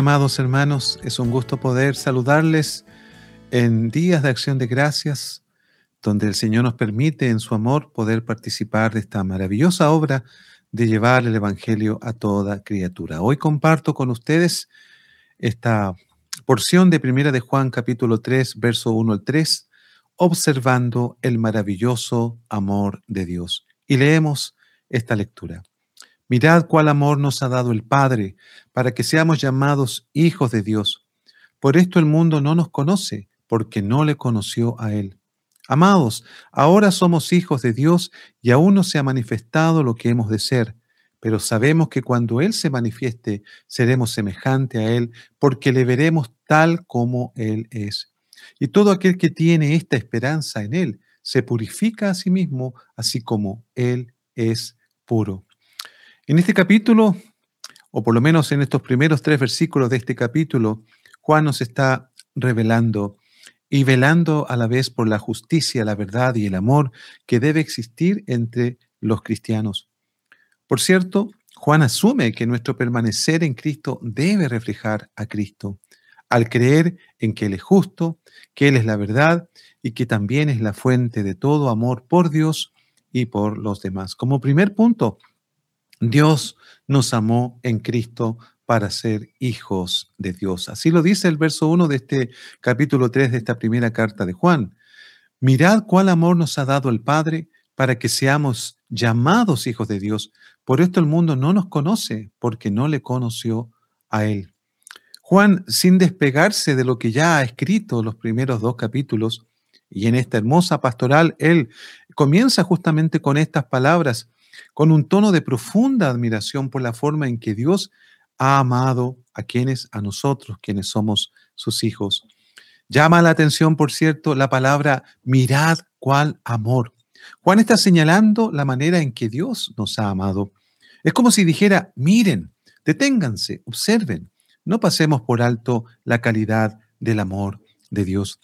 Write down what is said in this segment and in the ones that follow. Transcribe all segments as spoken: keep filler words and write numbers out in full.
amados hermanos, es un gusto poder saludarles en días de acción de gracias, donde el Señor nos permite en su amor poder participar de esta maravillosa obra de llevar el Evangelio a toda criatura. Hoy comparto con ustedes esta porción de Primera de Juan capítulo tres, verso uno al tres, observando el maravilloso amor de Dios. Y leemos esta lectura. Mirad cuál amor nos ha dado el Padre, para que seamos llamados hijos de Dios. Por esto el mundo no nos conoce, porque no le conoció a Él. Amados, ahora somos hijos de Dios y aún no se ha manifestado lo que hemos de ser, pero sabemos que cuando Él se manifieste, seremos semejante a Él, porque le veremos tal como Él es. Y todo aquel que tiene esta esperanza en Él, se purifica a sí mismo, así como Él es puro. En este capítulo, o por lo menos en estos primeros tres versículos de este capítulo, Juan nos está revelando y velando a la vez por la justicia, la verdad y el amor que debe existir entre los cristianos. Por cierto, Juan asume que nuestro permanecer en Cristo debe reflejar a Cristo, al creer en que Él es justo, que Él es la verdad y que también es la fuente de todo amor por Dios y por los demás. Como primer punto, Dios nos amó en Cristo para ser hijos de Dios. Así lo dice el verso uno de este capítulo tres de esta primera carta de Juan. Mirad cuál amor nos ha dado el Padre para que seamos llamados hijos de Dios. Por esto el mundo no nos conoce, porque no le conoció a Él. Juan, sin despegarse de lo que ya ha escrito los primeros dos capítulos, y en esta hermosa pastoral, él comienza justamente con estas palabras, con un tono de profunda admiración por la forma en que Dios ha amado a quienes, a nosotros, quienes somos sus hijos. Llama la atención, por cierto, la palabra mirad cuál amor. Juan está señalando la manera en que Dios nos ha amado. Es como si dijera, miren, deténganse, observen, no pasemos por alto la calidad del amor de Dios.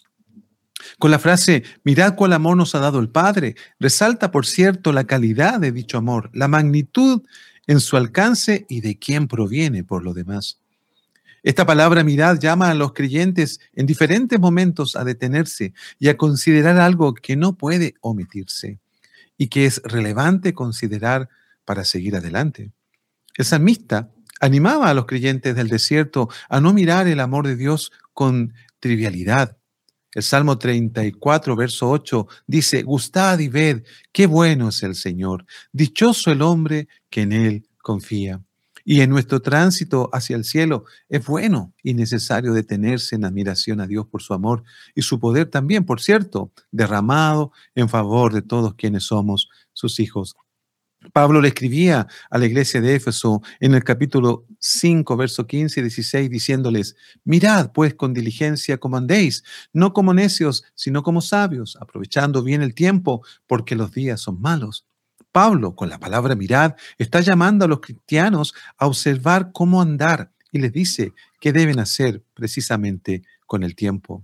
Con la frase, mirad cuál amor nos ha dado el Padre, resalta, por cierto, la calidad de dicho amor, la magnitud en su alcance y de quién proviene por lo demás. Esta palabra mirad llama a los creyentes en diferentes momentos a detenerse y a considerar algo que no puede omitirse y que es relevante considerar para seguir adelante. El salmista animaba a los creyentes del desierto a no mirar el amor de Dios con trivialidad. El Salmo treinta y cuatro, verso ocho, dice, gustad y ved, qué bueno es el Señor, dichoso el hombre que en Él confía. Y en nuestro tránsito hacia el cielo es bueno y necesario detenerse en admiración a Dios por su amor y su poder también, por cierto, derramado en favor de todos quienes somos sus hijos. Pablo le escribía a la iglesia de Éfeso en el capítulo cinco, verso quince y dieciséis, diciéndoles, mirad pues con diligencia como andéis, no como necios, sino como sabios, aprovechando bien el tiempo, porque los días son malos. Pablo, con la palabra mirad, está llamando a los cristianos a observar cómo andar y les dice qué deben hacer precisamente con el tiempo.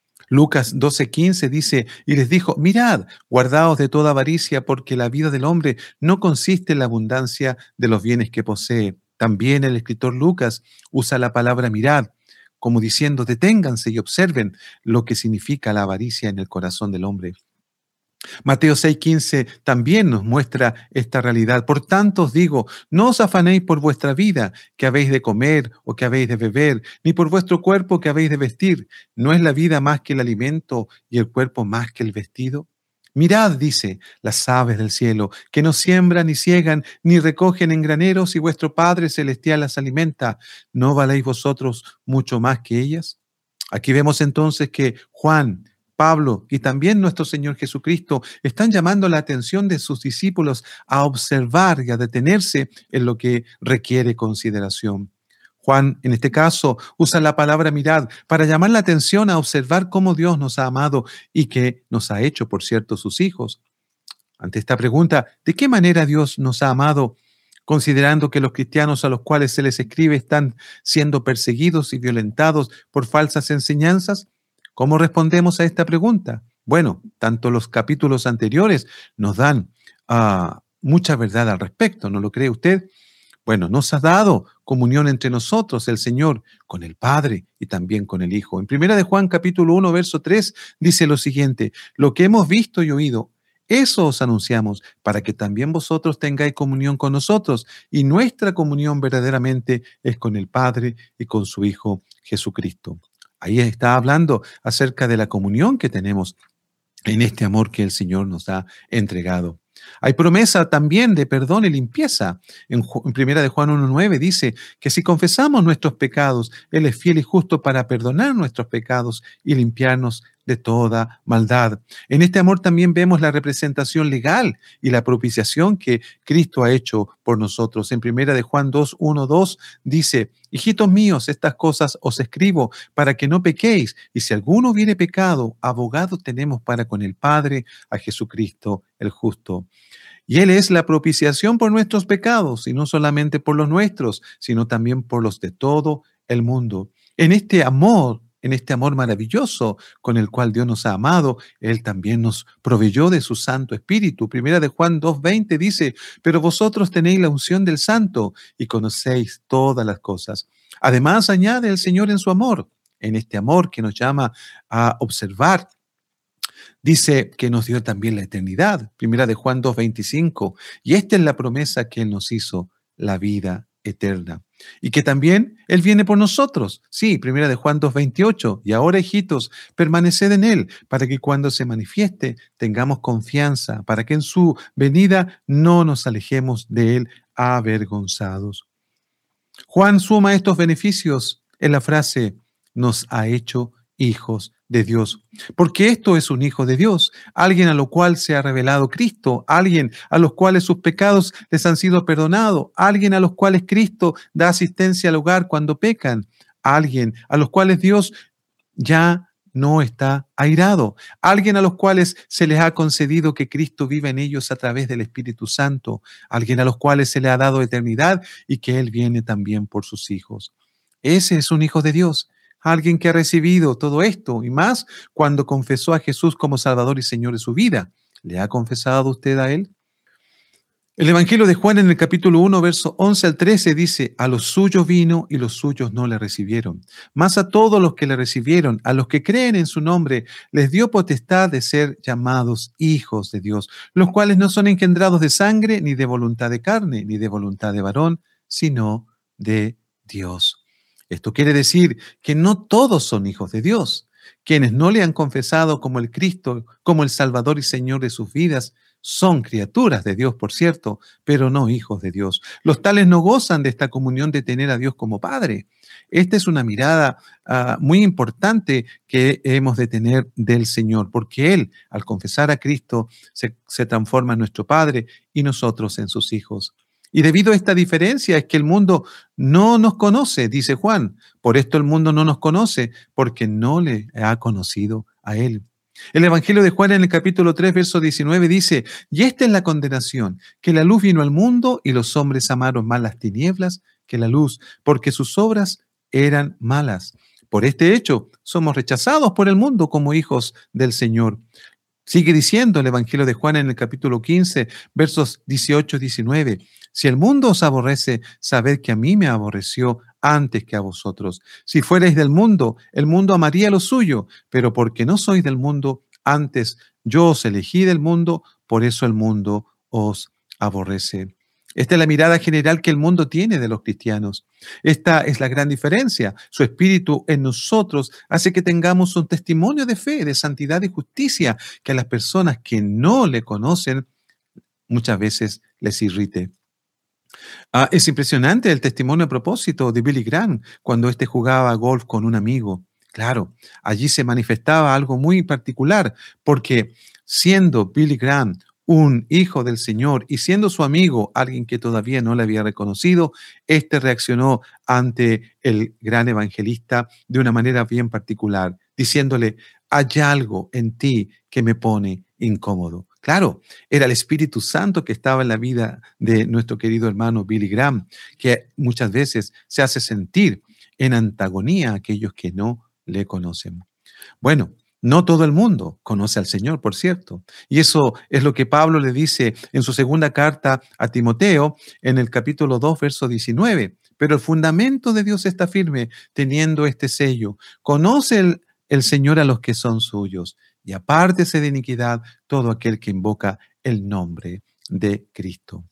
Lucas doce quince dice, y les dijo, mirad, guardaos de toda avaricia, porque la vida del hombre no consiste en la abundancia de los bienes que posee. También el escritor Lucas usa la palabra mirad, como diciendo, deténganse y observen lo que significa la avaricia en el corazón del hombre. Mateo seis quince también nos muestra esta realidad. Por tanto os digo, no os afanéis por vuestra vida, que habéis de comer o que habéis de beber, ni por vuestro cuerpo que habéis de vestir. ¿No es la vida más que el alimento y el cuerpo más que el vestido? Mirad, dice, las aves del cielo, que no siembran ni ciegan, ni recogen en graneros, y vuestro Padre Celestial las alimenta. ¿No valéis vosotros mucho más que ellas? Aquí vemos entonces que Juan, Pablo y también nuestro Señor Jesucristo están llamando la atención de sus discípulos a observar y a detenerse en lo que requiere consideración. Juan, en este caso, usa la palabra mirad para llamar la atención a observar cómo Dios nos ha amado y que nos ha hecho, por cierto, sus hijos. Ante esta pregunta, ¿de qué manera Dios nos ha amado? Considerando que los cristianos a los cuales se les escribe están siendo perseguidos y violentados por falsas enseñanzas, ¿cómo respondemos a esta pregunta? Bueno, tanto los capítulos anteriores nos dan uh, mucha verdad al respecto, ¿no lo cree usted? Bueno, nos ha dado comunión entre nosotros, el Señor, con el Padre y también con el Hijo. En primera de Juan, capítulo uno, verso tres, dice lo siguiente: lo que hemos visto y oído, eso os anunciamos, para que también vosotros tengáis comunión con nosotros. Y nuestra comunión verdaderamente es con el Padre y con su Hijo Jesucristo. Ahí está hablando acerca de la comunión que tenemos en este amor que el Señor nos ha entregado. Hay promesa también de perdón y limpieza. En, en primera de Juan uno nueve dice que si confesamos nuestros pecados, Él es fiel y justo para perdonar nuestros pecados y limpiarnos de toda maldad. En este amor también vemos la representación legal y la propiciación que Cristo ha hecho por nosotros. En primera de Juan dos, uno, dos dice: hijitos míos, estas cosas os escribo para que no pequéis, y si alguno hubiere pecado, abogado tenemos para con el Padre, a Jesucristo el justo. Y Él es la propiciación por nuestros pecados, y no solamente por los nuestros, sino también por los de todo el mundo. En este amor, en este amor maravilloso con el cual Dios nos ha amado, Él también nos proveyó de su Santo Espíritu. Primera de Juan dos veinte dice: pero vosotros tenéis la unción del Santo y conocéis todas las cosas. Además, añade el Señor en su amor, en este amor que nos llama a observar. Dice que nos dio también la eternidad. Primera de Juan dos veinticinco. Y esta es la promesa que Él nos hizo, la vida eterna. Y que también Él viene por nosotros. Sí, primera de Juan dos veintiocho. Y ahora, hijitos, permaneced en Él, para que cuando se manifieste tengamos confianza, para que en su venida no nos alejemos de Él avergonzados. Juan suma estos beneficios en la frase: nos ha hecho hijos de Dios. Porque esto es un hijo de Dios, alguien a lo cual se ha revelado Cristo, alguien a los cuales sus pecados les han sido perdonados, alguien a los cuales Cristo da asistencia al hogar cuando pecan, alguien a los cuales Dios ya no está airado, alguien a los cuales se les ha concedido que Cristo viva en ellos a través del Espíritu Santo, alguien a los cuales se le ha dado eternidad y que Él viene también por sus hijos. Ese es un hijo de Dios. Alguien que ha recibido todo esto y más cuando confesó a Jesús como Salvador y Señor de su vida. ¿Le ha confesado usted a Él? El Evangelio de Juan en el capítulo uno, verso once al trece dice: a los suyos vino y los suyos no le recibieron. Mas a todos los que le recibieron, a los que creen en su nombre, les dio potestad de ser llamados hijos de Dios, los cuales no son engendrados de sangre, ni de voluntad de carne, ni de voluntad de varón, sino de Dios. Esto quiere decir que no todos son hijos de Dios. Quienes no le han confesado como el Cristo, como el Salvador y Señor de sus vidas, son criaturas de Dios, por cierto, pero no hijos de Dios. Los tales no gozan de esta comunión de tener a Dios como Padre. Esta es una mirada uh, muy importante que hemos de tener del Señor, porque Él, al confesar a Cristo, se, se transforma en nuestro Padre y nosotros en sus hijos. Y debido a esta diferencia es que el mundo no nos conoce, dice Juan. Por esto el mundo no nos conoce, porque no le ha conocido a Él. El Evangelio de Juan en el capítulo tres, verso diecinueve dice: y esta es la condenación, que la luz vino al mundo y los hombres amaron más las tinieblas que la luz, porque sus obras eran malas. Por este hecho somos rechazados por el mundo como hijos del Señor. Sigue diciendo el Evangelio de Juan en el capítulo quince, versos dieciocho y diecinueve. Si el mundo os aborrece, sabed que a mí me aborreció antes que a vosotros. Si fuerais del mundo, el mundo amaría lo suyo, pero porque no sois del mundo, antes yo os elegí del mundo, por eso el mundo os aborrece. Esta es la mirada general que el mundo tiene de los cristianos. Esta es la gran diferencia. Su espíritu en nosotros hace que tengamos un testimonio de fe, de santidad y justicia, que a las personas que no le conocen muchas veces les irrite. Ah, es impresionante el testimonio a propósito de Billy Graham cuando éste jugaba golf con un amigo. Claro, allí se manifestaba algo muy particular, porque siendo Billy Graham un hijo del Señor y siendo su amigo alguien que todavía no le había reconocido, éste reaccionó ante el gran evangelista de una manera bien particular, diciéndole: hay algo en ti que me pone incómodo. Claro, era el Espíritu Santo que estaba en la vida de nuestro querido hermano Billy Graham, que muchas veces se hace sentir en antagonía a aquellos que no le conocen. Bueno, No todo el mundo conoce al Señor, por cierto. Y eso es lo que Pablo le dice en su segunda carta a Timoteo, en el capítulo dos, verso diecinueve. Pero el fundamento de Dios está firme, teniendo este sello. Conoce el, el Señor a los que son suyos, y apártese de iniquidad todo aquel que invoca el nombre de Cristo.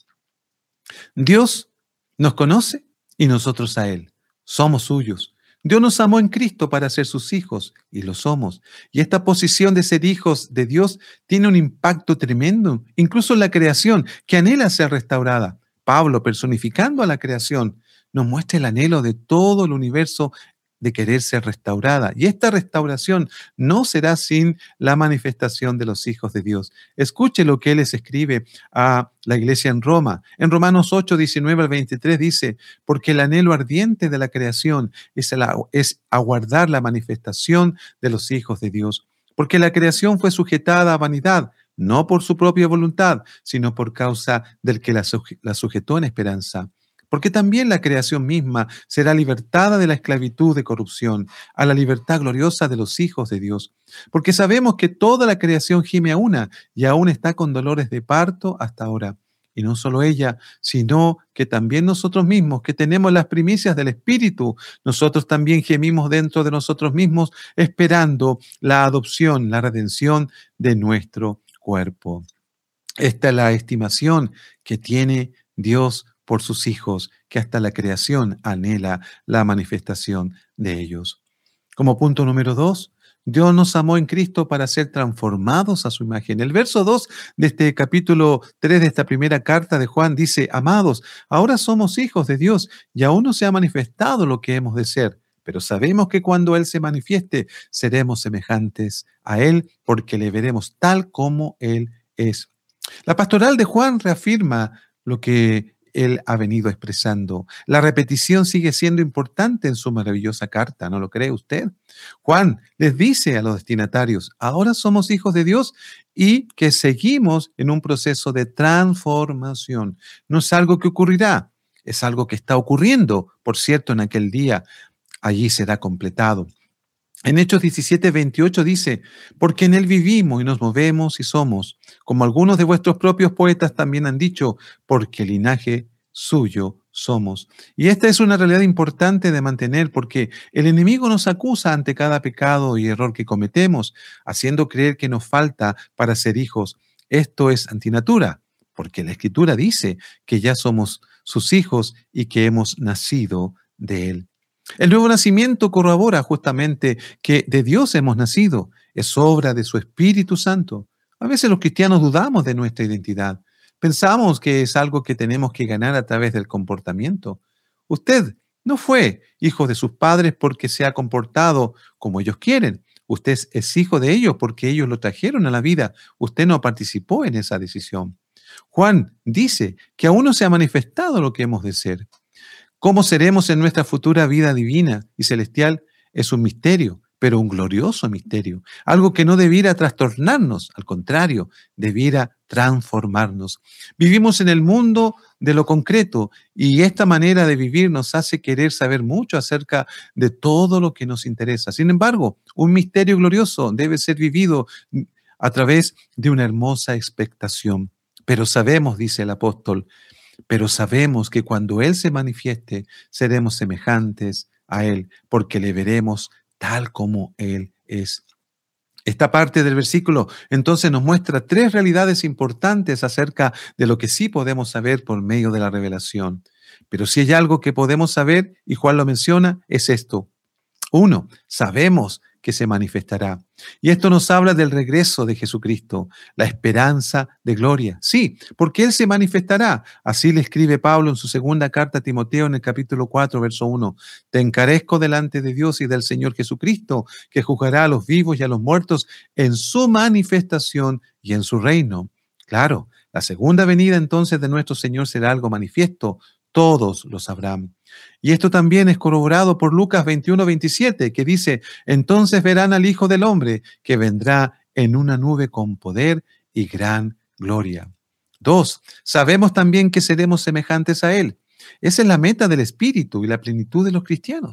Dios nos conoce y nosotros a Él. Somos suyos. Dios nos amó en Cristo para ser sus hijos, y lo somos. Y esta posición de ser hijos de Dios tiene un impacto tremendo, incluso en la creación, que anhela ser restaurada. Pablo, personificando a la creación, nos muestra el anhelo de todo el universo de querer ser restaurada. Y esta restauración no será sin la manifestación de los hijos de Dios. Escuche lo que él les escribe a la iglesia en Roma. En Romanos ocho, diecinueve al veintitrés dice, porque el anhelo ardiente de la creación es, el, es aguardar la manifestación de los hijos de Dios. Porque la creación fue sujetada a vanidad, no por su propia voluntad, sino por causa del que la, suje, la sujetó en esperanza. Porque también la creación misma será libertada de la esclavitud de corrupción a la libertad gloriosa de los hijos de Dios. Porque sabemos que toda la creación gime a una y aún está con dolores de parto hasta ahora. Y no solo ella, sino que también nosotros mismos, que tenemos las primicias del Espíritu, nosotros también gemimos dentro de nosotros mismos, esperando la adopción, la redención de nuestro cuerpo. Esta es la estimación que tiene Dios por sus hijos, que hasta la creación anhela la manifestación de ellos. Como punto número dos, Dios nos amó en Cristo para ser transformados a su imagen. El verso dos de este capítulo tres de esta primera carta de Juan dice, amados, ahora somos hijos de Dios y aún no se ha manifestado lo que hemos de ser, pero sabemos que cuando Él se manifieste, seremos semejantes a Él porque le veremos tal como Él es. La pastoral de Juan reafirma lo que él ha venido expresando. La repetición sigue siendo importante en su maravillosa carta, ¿no lo cree usted? Juan les dice a los destinatarios, ahora somos hijos de Dios y que seguimos en un proceso de transformación. No es algo que ocurrirá, es algo que está ocurriendo. Por cierto, en aquel día allí será completado. En Hechos diecisiete, veintiocho dice, porque en Él vivimos y nos movemos y somos, como algunos de vuestros propios poetas también han dicho, porque linaje suyo somos. Y esta es una realidad importante de mantener porque el enemigo nos acusa ante cada pecado y error que cometemos, haciendo creer que nos falta para ser hijos. Esto es antinatura, porque la Escritura dice que ya somos sus hijos y que hemos nacido de Él. El nuevo nacimiento corrobora justamente que de Dios hemos nacido, es obra de su Espíritu Santo. A veces los cristianos dudamos de nuestra identidad. Pensamos que es algo que tenemos que ganar a través del comportamiento. Usted no fue hijo de sus padres porque se ha comportado como ellos quieren. Usted es hijo de ellos porque ellos lo trajeron a la vida. Usted no participó en esa decisión. Juan dice que aún no se ha manifestado lo que hemos de ser. ¿Cómo seremos en nuestra futura vida divina y celestial? Es un misterio, pero un glorioso misterio. Algo que no debiera trastornarnos, al contrario, debiera transformarnos. Vivimos en el mundo de lo concreto y esta manera de vivir nos hace querer saber mucho acerca de todo lo que nos interesa. Sin embargo, un misterio glorioso debe ser vivido a través de una hermosa expectación. Pero sabemos, dice el apóstol, Pero sabemos que cuando Él se manifieste, seremos semejantes a Él, porque le veremos tal como Él es. Esta parte del versículo entonces nos muestra tres realidades importantes acerca de lo que sí podemos saber por medio de la revelación. Pero si hay algo que podemos saber, y Juan lo menciona, es esto. Uno, sabemos que se manifestará. Y esto nos habla del regreso de Jesucristo, la esperanza de gloria. Sí, porque Él se manifestará. Así le escribe Pablo en su segunda carta a Timoteo en el capítulo cuatro, verso uno. Te encarezco delante de Dios y del Señor Jesucristo, que juzgará a los vivos y a los muertos en su manifestación y en su reino. Claro, la segunda venida entonces de nuestro Señor será algo manifiesto. Todos lo sabrán. Y esto también es corroborado por Lucas veintiuno, veintisiete, que dice, entonces verán al Hijo del Hombre que vendrá en una nube con poder y gran gloria. Dos, sabemos también que seremos semejantes a Él. Esa es la meta del Espíritu y la plenitud de los cristianos.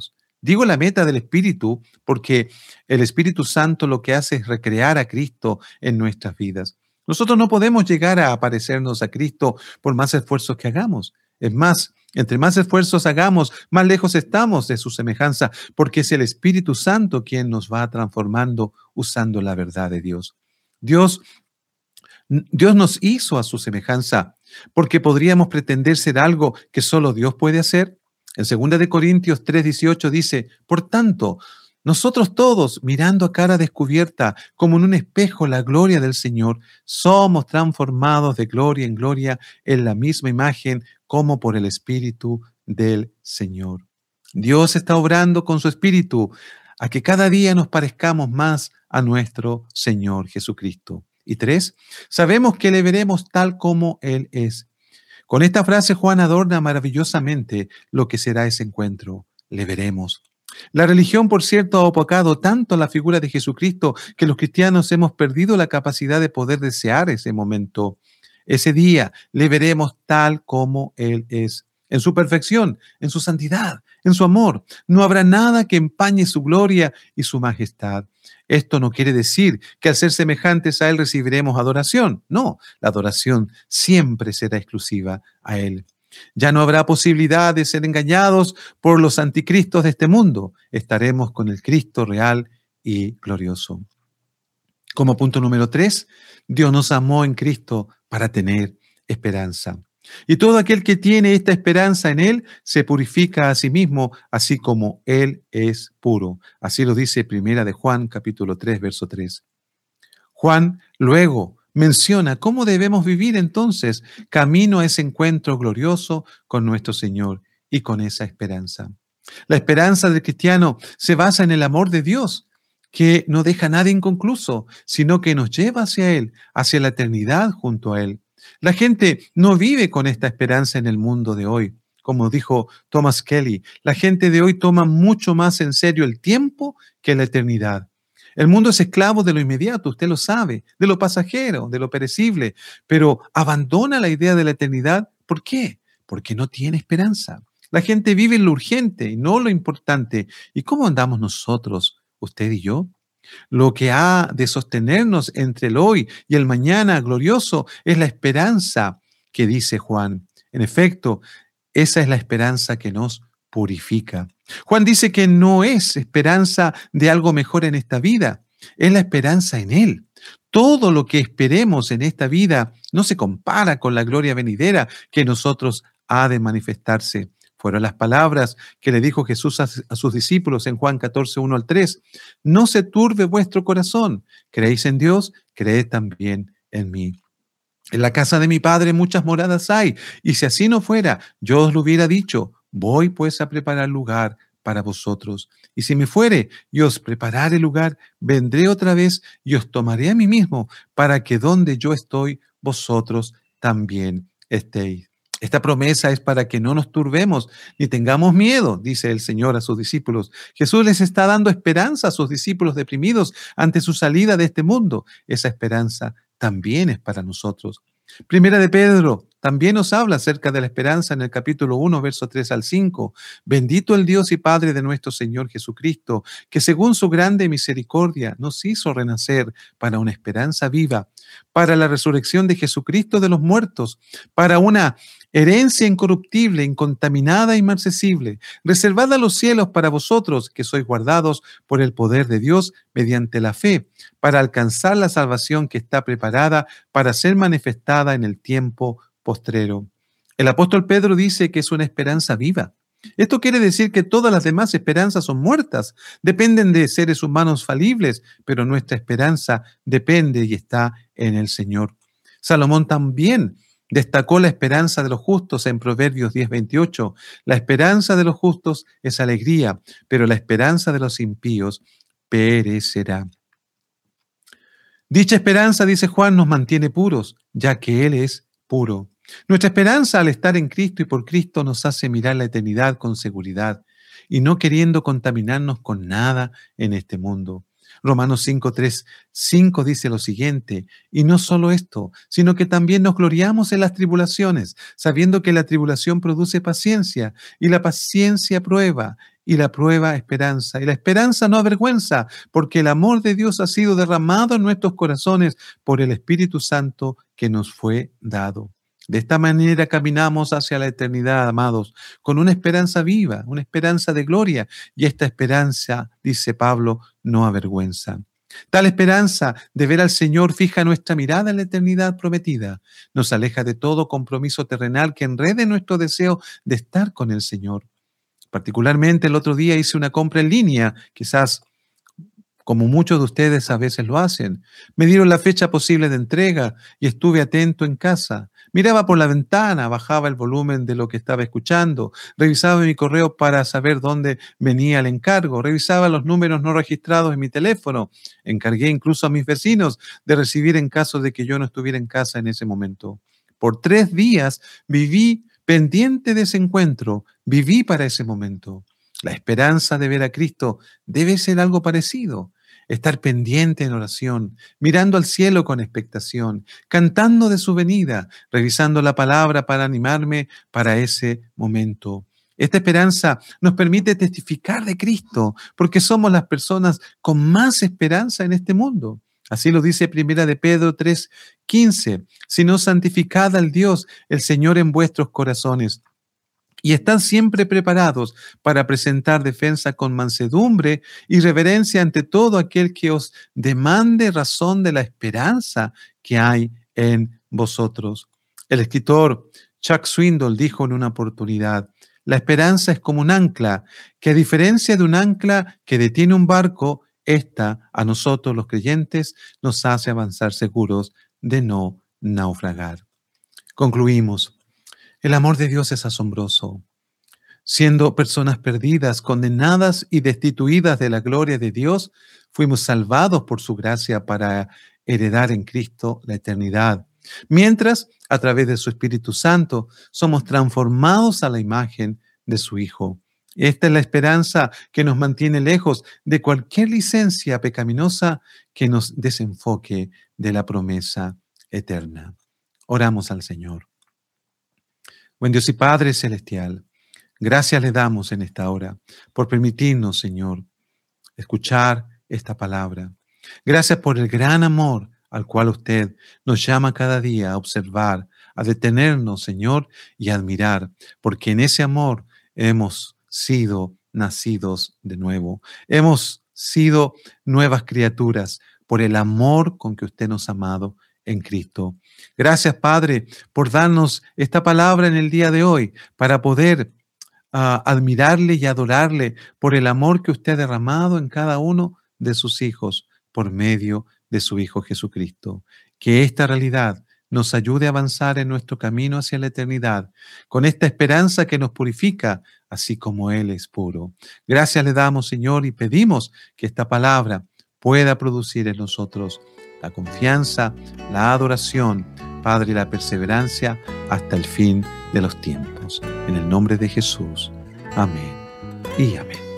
Digo la meta del Espíritu porque el Espíritu Santo lo que hace es recrear a Cristo en nuestras vidas. Nosotros no podemos llegar a parecernos a Cristo por más esfuerzos que hagamos. Es más, entre más esfuerzos hagamos, más lejos estamos de su semejanza, porque es el Espíritu Santo quien nos va transformando usando la verdad de Dios. Dios, Dios nos hizo a su semejanza, porque podríamos pretender ser algo que solo Dios puede hacer. En segunda de Corintios tres dieciocho dice, por tanto, nosotros todos, mirando a cara descubierta, como en un espejo, la gloria del Señor, somos transformados de gloria en gloria en la misma imagen como por el Espíritu del Señor. Dios está obrando con su Espíritu a que cada día nos parezcamos más a nuestro Señor Jesucristo. Y tres, sabemos que le veremos tal como Él es. Con esta frase Juan adorna maravillosamente lo que será ese encuentro. Le veremos. La religión, por cierto, ha opacado tanto la figura de Jesucristo que los cristianos hemos perdido la capacidad de poder desear ese momento. Ese día le veremos tal como Él es, en su perfección, en su santidad, en su amor. No habrá nada que empañe su gloria y su majestad. Esto no quiere decir que al ser semejantes a Él recibiremos adoración. No, la adoración siempre será exclusiva a Él. Ya no habrá posibilidad de ser engañados por los anticristos de este mundo. Estaremos con el Cristo real y glorioso. Como punto número tres, Dios nos amó en Cristo para tener esperanza. Y todo aquel que tiene esta esperanza en Él se purifica a sí mismo, así como Él es puro. Así lo dice Primera de Juan, capítulo tres, verso tres. Juan luego menciona cómo debemos vivir entonces camino a ese encuentro glorioso con nuestro Señor y con esa esperanza. La esperanza del cristiano se basa en el amor de Dios, que no deja nada inconcluso, sino que nos lleva hacia Él, hacia la eternidad junto a Él. La gente no vive con esta esperanza en el mundo de hoy. Como dijo Thomas Kelly, la gente de hoy toma mucho más en serio el tiempo que la eternidad. El mundo es esclavo de lo inmediato, usted lo sabe, de lo pasajero, de lo perecible, pero abandona la idea de la eternidad. ¿Por qué? Porque no tiene esperanza. La gente vive en lo urgente y no lo importante. ¿Y cómo andamos nosotros, usted y yo? Lo que ha de sostenernos entre el hoy y el mañana glorioso es la esperanza que dice Juan. En efecto, esa es la esperanza que nos purifica. Juan dice que no es esperanza de algo mejor en esta vida, es la esperanza en Él. Todo lo que esperemos en esta vida no se compara con la gloria venidera que en nosotros ha de manifestarse. Fueron las palabras que le dijo Jesús a, a sus discípulos en Juan catorce, uno al tres. No se turbe vuestro corazón. ¿Creéis en Dios? Creed también en mí. En la casa de mi Padre muchas moradas hay, y si así no fuera, yo os lo hubiera dicho. Voy pues a preparar lugar para vosotros. Y si me fuere y os preparare lugar, vendré otra vez y os tomaré a mí mismo, para que donde yo estoy, vosotros también estéis. Esta promesa es para que no nos turbemos ni tengamos miedo, dice el Señor a sus discípulos. Jesús les está dando esperanza a sus discípulos deprimidos ante su salida de este mundo. Esa esperanza también es para nosotros. Primera de Pedro también nos habla acerca de la esperanza en el capítulo uno, verso tres al cinco. Bendito el Dios y Padre de nuestro Señor Jesucristo, que según su grande misericordia nos hizo renacer para una esperanza viva, para la resurrección de Jesucristo de los muertos, para una herencia incorruptible, incontaminada e inmarcesible, reservada a los cielos para vosotros, que sois guardados por el poder de Dios mediante la fe, para alcanzar la salvación que está preparada para ser manifestada en el tiempo postrero. El apóstol Pedro dice que es una esperanza viva. Esto quiere decir que todas las demás esperanzas son muertas, dependen de seres humanos falibles, pero nuestra esperanza depende y está en el Señor. Salomón también destacó la esperanza de los justos en Proverbios diez veintiocho. La esperanza de los justos es alegría, pero la esperanza de los impíos perecerá. Dicha esperanza, dice Juan, nos mantiene puros, ya que Él es puro. Nuestra esperanza al estar en Cristo y por Cristo nos hace mirar la eternidad con seguridad y no queriendo contaminarnos con nada en este mundo. Romanos cinco, tres, cinco dice lo siguiente, y no solo esto, sino que también nos gloriamos en las tribulaciones, sabiendo que la tribulación produce paciencia, y la paciencia prueba, y la prueba esperanza. Y la esperanza no avergüenza, porque el amor de Dios ha sido derramado en nuestros corazones por el Espíritu Santo que nos fue dado. De esta manera caminamos hacia la eternidad, amados, con una esperanza viva, una esperanza de gloria. Y esta esperanza, dice Pablo, no avergüenza. Tal esperanza de ver al Señor fija nuestra mirada en la eternidad prometida. Nos aleja de todo compromiso terrenal que enrede nuestro deseo de estar con el Señor. Particularmente el otro día hice una compra en línea, quizás como muchos de ustedes a veces lo hacen. Me dieron la fecha posible de entrega y estuve atento en casa. Miraba por la ventana, bajaba el volumen de lo que estaba escuchando, revisaba mi correo para saber dónde venía el encargo, revisaba los números no registrados en mi teléfono, encargué incluso a mis vecinos de recibir en caso de que yo no estuviera en casa en ese momento. Por tres días viví pendiente de ese encuentro, viví para ese momento. La esperanza de ver a Cristo debe ser algo parecido. Estar pendiente en oración, mirando al cielo con expectación, cantando de su venida, revisando la palabra para animarme para ese momento. Esta esperanza nos permite testificar de Cristo, porque somos las personas con más esperanza en este mundo. Así lo dice Primera de Pedro tres quince. Sino santificad al Dios, el Señor en vuestros corazones, y están siempre preparados para presentar defensa con mansedumbre y reverencia ante todo aquel que os demande razón de la esperanza que hay en vosotros. El escritor Chuck Swindoll dijo en una oportunidad: la esperanza es como un ancla, que a diferencia de un ancla que detiene un barco, esta, a nosotros los creyentes, nos hace avanzar seguros de no naufragar. Concluimos. El amor de Dios es asombroso. Siendo personas perdidas, condenadas y destituidas de la gloria de Dios, fuimos salvados por su gracia para heredar en Cristo la eternidad. Mientras, a través de su Espíritu Santo, somos transformados a la imagen de su Hijo. Esta es la esperanza que nos mantiene lejos de cualquier licencia pecaminosa que nos desenfoque de la promesa eterna. Oramos al Señor. Buen Dios y Padre Celestial, gracias le damos en esta hora por permitirnos, Señor, escuchar esta palabra. Gracias por el gran amor al cual usted nos llama cada día a observar, a detenernos, Señor, y a admirar, porque en ese amor hemos sido nacidos de nuevo. Hemos sido nuevas criaturas por el amor con que usted nos ha amado en Cristo. Gracias, Padre, por darnos esta palabra en el día de hoy para poder uh, admirarle y adorarle por el amor que usted ha derramado en cada uno de sus hijos por medio de su Hijo Jesucristo. Que esta realidad nos ayude a avanzar en nuestro camino hacia la eternidad, con esta esperanza que nos purifica, así como Él es puro. Gracias le damos, Señor, y pedimos que esta palabra pueda producir en nosotros la confianza, la adoración, Padre, y la perseverancia hasta el fin de los tiempos. En el nombre de Jesús. Amén y amén.